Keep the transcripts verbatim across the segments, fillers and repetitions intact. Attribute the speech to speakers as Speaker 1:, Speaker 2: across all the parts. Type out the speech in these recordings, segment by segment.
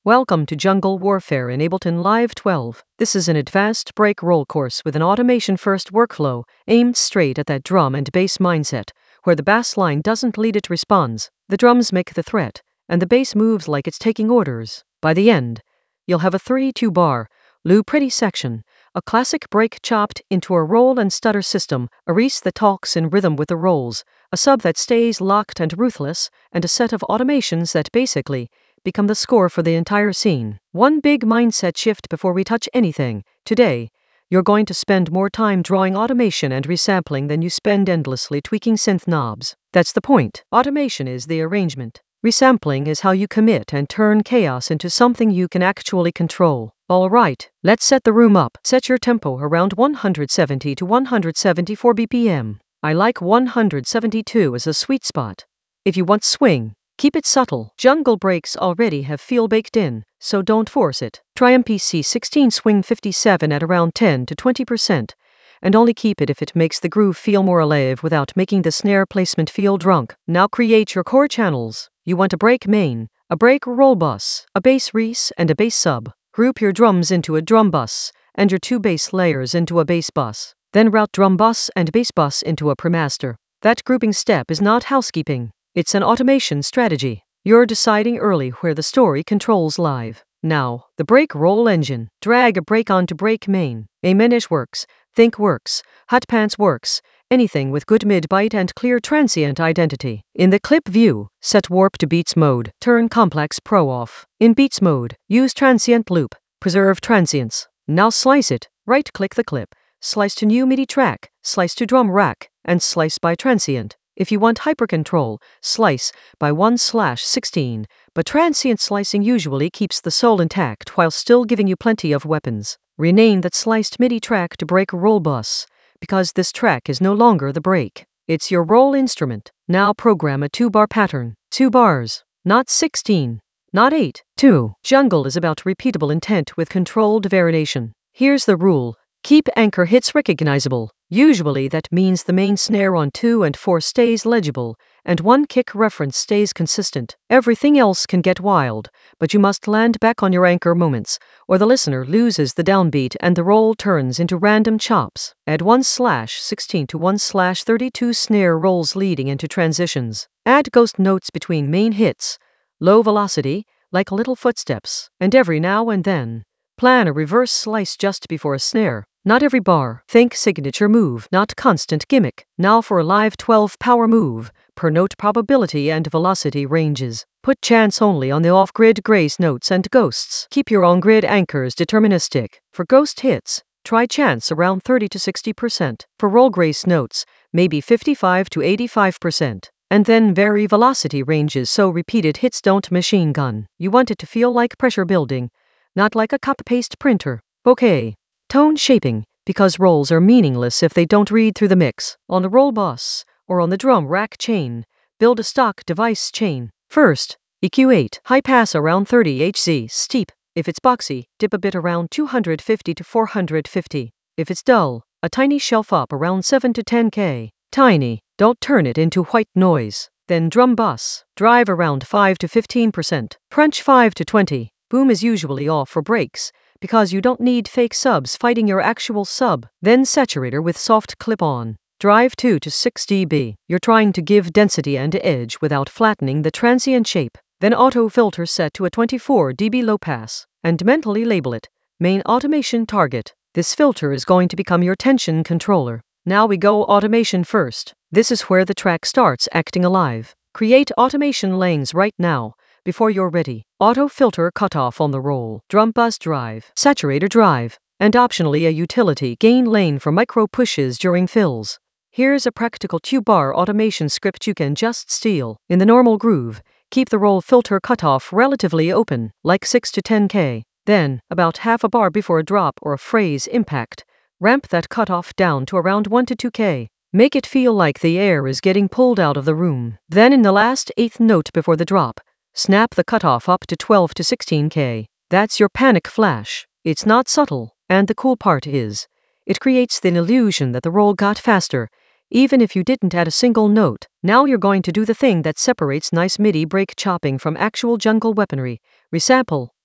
Speaker 1: Welcome to Jungle Warfare in Ableton Live twelve. This is an advanced break roll course with an automation-first workflow aimed straight at that drum and bass mindset, where the bass line doesn't lead, it responds. The drums make the threat, and the bass moves like it's taking orders. By the end, you'll have a three two bar, Lou Pretty section, a classic break chopped into a roll and stutter system, a Reese that talks in rhythm with the rolls, a sub that stays locked and ruthless, and a set of automations that basically become the score for the entire scene. One big mindset shift before we touch anything. Today, you're going to spend more time drawing automation and resampling than you spend endlessly tweaking synth knobs. That's the point. Automation is the arrangement. Resampling is how you commit and turn chaos into something you can actually control. All right, let's set the room up. Set your tempo around one hundred seventy to one hundred seventy-four B P M. I like one hundred seventy-two as a sweet spot. If you want swing, keep it subtle. Jungle breaks already have feel baked in, so don't force it. Try M P C sixteen swing fifty-seven at around ten to twenty percent, and only keep it if it makes the groove feel more alive without making the snare placement feel drunk. Now create your core channels. You want a break main, a break roll bus, a bass Reese, and a bass sub. Group your drums into a drum bus, and your two bass layers into a bass bus. Then route drum bus and bass bus into a premaster. That grouping step is not housekeeping. It's an automation strategy. You're deciding early where the story controls live. Now, the break roll engine. Drag a break onto break main. Amenish works, Think works, Hot Pants works, anything with good mid-bite and clear transient identity. In the clip view, set warp to beats mode. Turn complex pro off. In beats mode, use transient loop. Preserve transients. Now slice it. Right-click the clip. Slice to new MIDI track, slice to drum rack, and slice by transient. If you want hypercontrol, slice by one slash sixteen, but transient slicing usually keeps the soul intact while still giving you plenty of weapons. Rename that sliced MIDI track to break roll bus, because this track is no longer the break. It's your roll instrument. Now program a two-bar pattern. Two bars, not sixteen, not eight. Two. Jungle is about repeatable intent with controlled variation. Here's the rule. Keep anchor hits recognizable. Usually that means the main snare on two and four stays legible, and one kick reference stays consistent. Everything else can get wild, but you must land back on your anchor moments, or the listener loses the downbeat and the roll turns into random chops. Add one slash sixteen to one slash thirty-two snare rolls leading into transitions. Add ghost notes between main hits, low velocity, like little footsteps, and every now and then, plan a reverse slice just before a snare. Not every bar. Think signature move, not constant gimmick. Now for a live twelve power move, per note probability and velocity ranges. Put chance only on the off-grid grace notes and ghosts. Keep your on-grid anchors deterministic. For ghost hits, try chance around thirty to sixty percent. For roll grace notes, maybe fifty-five to eighty-five percent. And then vary velocity ranges so repeated hits don't machine gun. You want it to feel like pressure building, not like a copy-paste printer. Okay. Tone shaping, because rolls are meaningless if they don't read through the mix. On the roll bus, or on the drum rack chain, build a stock device chain. First, E Q eight, high pass around thirty hertz, steep. If it's boxy, dip a bit around two hundred fifty to four hundred fifty. If it's dull, a tiny shelf up around seven to ten K. Tiny, don't turn it into white noise. Then drum bus, drive around five to fifteen percent. Crunch five to twenty. Boom is usually off for breaks, because you don't need fake subs fighting your actual sub. Then saturator with soft clip-on. Drive two to six decibels. You're trying to give density and edge without flattening the transient shape. Then auto filter set to a twenty-four decibel low pass, and mentally label it main automation target. This filter is going to become your tension controller. Now we go automation first. This is where the track starts acting alive. Create automation lanes right now, before you're ready. Auto filter cutoff on the roll, drum bus drive, saturator drive, and optionally a utility gain lane for micro pushes during fills. Here's a practical two-bar automation script you can just steal. In the normal groove, keep the roll filter cutoff relatively open, like six to ten K. Then, about half a bar before a drop or a phrase impact, ramp that cutoff down to around one to two K. Make it feel like the air is getting pulled out of the room. Then in the last eighth note before the drop, snap the cutoff up to twelve to sixteen K. That's your panic flash. It's not subtle, and the cool part is, it creates the illusion that the roll got faster, even if you didn't add a single note. Now you're going to do the thing that separates nice MIDI break chopping from actual jungle weaponry. Resample.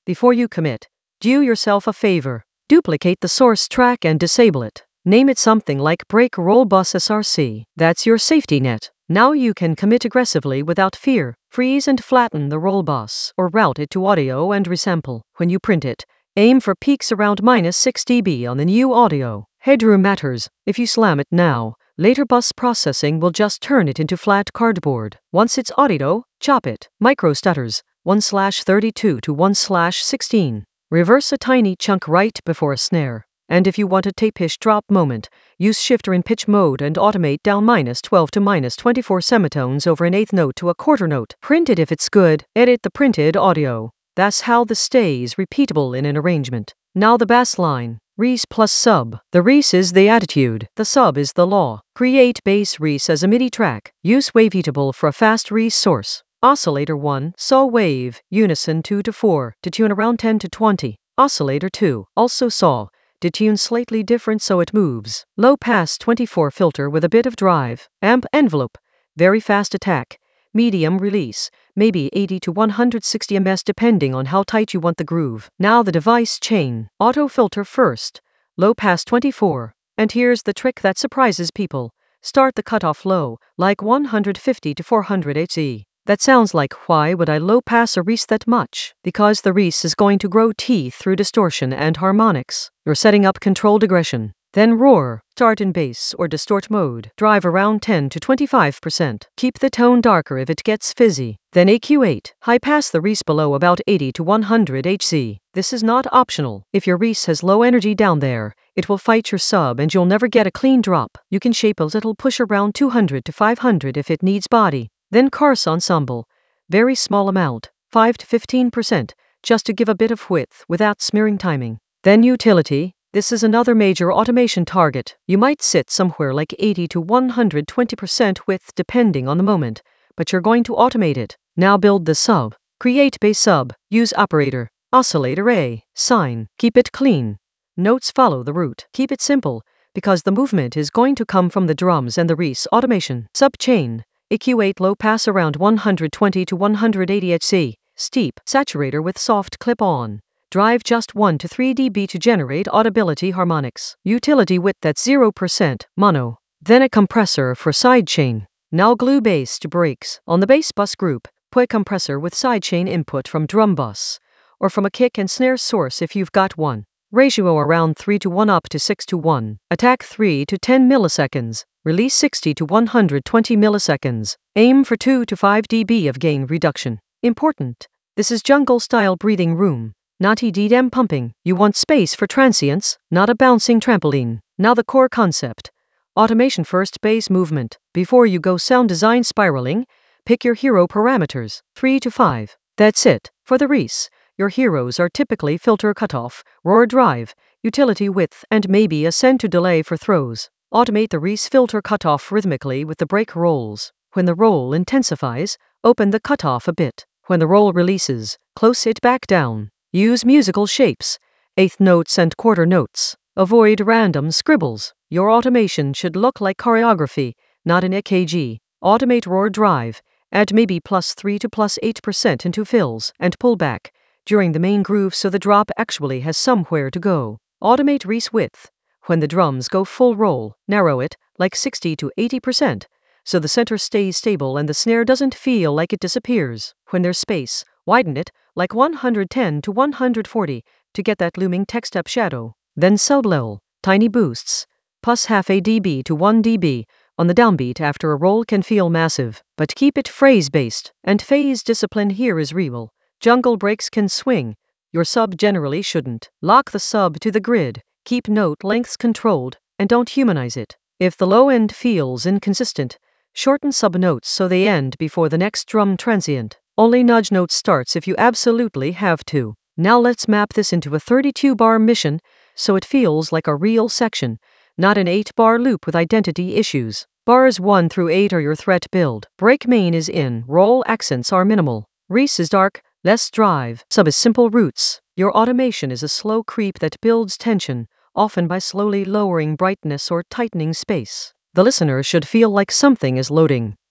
Speaker 1: Before you commit, do yourself a favor. Duplicate the source track and disable it. Name it something like Break Roll Bus S R C. That's your safety net. Now you can commit aggressively without fear. Freeze and flatten the roll bus, or route it to audio and resample. When you print it, aim for peaks around minus six decibels on the new audio. Headroom matters. If you slam it now, later bus processing will just turn it into flat cardboard. Once it's audio, chop it. Micro stutters, one slash thirty-two to one slash sixteen. Reverse a tiny chunk right before a snare. And if you want a tape-ish drop moment, use shifter in pitch mode and automate down minus twelve to minus twenty-four semitones over an eighth note to a quarter note. Print it if it's good, edit the printed audio. That's how this stays repeatable in an arrangement. Now the bass line. Reese plus sub. The Reese is the attitude, the sub is the law. Create bass Reese as a MIDI track. Use Waveatable for a fast Reese source. Oscillator one, saw wave, unison two to four, detune around ten to twenty. Oscillator two, also saw, detune slightly different so it moves. Low pass twenty-four filter with a bit of drive. Amp envelope, very fast attack. Medium release, maybe eighty to one hundred sixty millimeters depending on how tight you want the groove. Now the device chain. Auto filter first. Low pass twenty-four. And here's the trick that surprises people. Start the cutoff low, like one hundred fifty to four hundred hertz. That sounds like, why would I low pass a Reese that much? Because the Reese is going to grow teeth through distortion and harmonics. You're setting up controlled aggression. Then roar, start in bass or distort mode. Drive around ten to twenty-five percent. Keep the tone darker if it gets fizzy. Then A Q eight. High pass the Reese below about eighty to one hundred hertz. This is not optional. If your Reese has low energy down there, it will fight your sub and you'll never get a clean drop. You can shape a little push around two hundred to five hundred if it needs body. Then Cars Ensemble. Very small amount, five to fifteen percent, just to give a bit of width without smearing timing. Then Utility. This is another major automation target. You might sit somewhere like eighty to one hundred twenty percent width depending on the moment, but you're going to automate it. Now build the sub. Create bass sub. Use operator. Oscillator A. Sine. Keep it clean. Notes follow the root. Keep it simple, because the movement is going to come from the drums and the Reese automation. Sub chain. A Q eight low pass around one hundred twenty to one hundred eighty hertz. Steep. Saturator with soft clip on. Drive just one to three decibels to generate audibility harmonics. Utility width at zero percent, mono. Then a compressor for sidechain. Now glue bass to breaks. On the bass bus group, put a compressor with sidechain input from drum bus, or from a kick and snare source if you've got one. Ratio around three to one up to six to one. Attack three to ten milliseconds. Release sixty to one hundred twenty milliseconds. Aim for two to five decibels of gain reduction. Important. This is jungle-style breathing room, not E D M pumping. You want space for transients, not a bouncing trampoline. Now the core concept. Automation first bass movement. Before you go sound design spiraling, pick your hero parameters, three to five. That's it. For the Reese, your heroes are typically filter cutoff, roar drive, utility width, and maybe a send to delay for throws. Automate the Reese filter cutoff rhythmically with the break rolls. When the roll intensifies, open the cutoff a bit. When the roll releases, close it back down. Use musical shapes, eighth notes and quarter notes. Avoid random scribbles. Your automation should look like choreography, not an E K G. Automate roar drive. Add maybe plus three to plus eight percent into fills and pull back during the main groove so the drop actually has somewhere to go. Automate Reese width. When the drums go full roll, narrow it, like sixty to eighty percent, so the center stays stable and the snare doesn't feel like it disappears. When there's space, widen it, like one hundred ten to one hundred forty, to get that looming tech step shadow. Then sub-level, tiny boosts, plus half a dB to one dB, on the downbeat after a roll can feel massive, but keep it phrase-based, and phase discipline here is real. Jungle breaks can swing, your sub generally shouldn't. Lock the sub to the grid. Keep note lengths controlled, and don't humanize it. If the low end feels inconsistent, shorten sub notes so they end before the next drum transient. Only nudge note starts if you absolutely have to. Now let's map this into a thirty-two bar mission, so it feels like a real section, not an eight bar loop with identity issues. Bars one through eight are your threat build. Break main is in, roll accents are minimal. Reese is dark, less drive. Sub is simple roots. Your automation is a slow creep that builds tension, often by slowly lowering brightness or tightening space. The listener should feel like something is loading.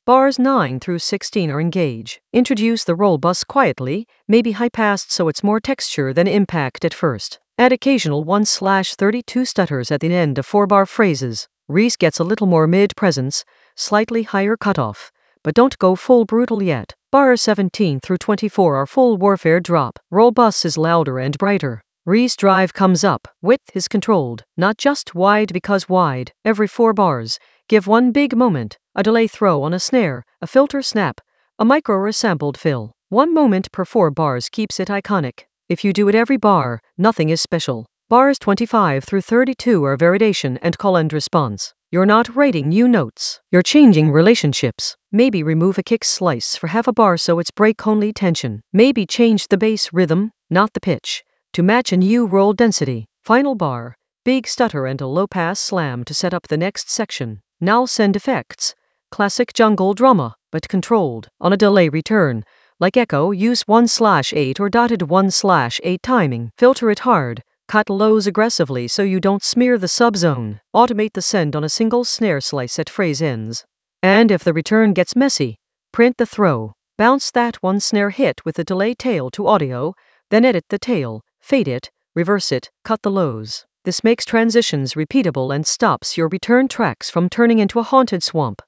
Speaker 1: Bars nine through sixteen are engage. Introduce the roll bus quietly, maybe high-passed so it's more texture than impact at first. Add occasional one slash thirty-two stutters at the end of four-bar phrases. Reese gets a little more mid-presence, slightly higher cutoff, but don't go full brutal yet. Bars seventeen through twenty-four are full warfare drop. Roll bus is louder and brighter. Reese drive comes up. Width is controlled, not just wide because wide. Every four bars, give one big moment, a delay throw on a snare, a filter snap, a micro resampled fill. One moment per four bars keeps it iconic. If you do it every bar, nothing is special. Bars twenty-five through thirty-two are variation and call and response. You're not writing new notes. You're changing relationships. Maybe remove a kick slice for half a bar so it's break-only tension. Maybe change the bass rhythm, not the pitch, to match a new roll density. Final bar, big stutter and a low-pass slam to set up the next section. Now send effects. Classic jungle drama, but controlled. On a delay return, like echo, use one slash eight or dotted one slash eight timing. Filter it hard. Cut lows aggressively so you don't smear the subzone. Automate the send on a single snare slice at phrase ends. And if the return gets messy, print the throw. Bounce that one snare hit with the delay tail to audio, then edit the tail, fade it, reverse it, cut the lows. This makes transitions repeatable and stops your return tracks from turning into a haunted swamp.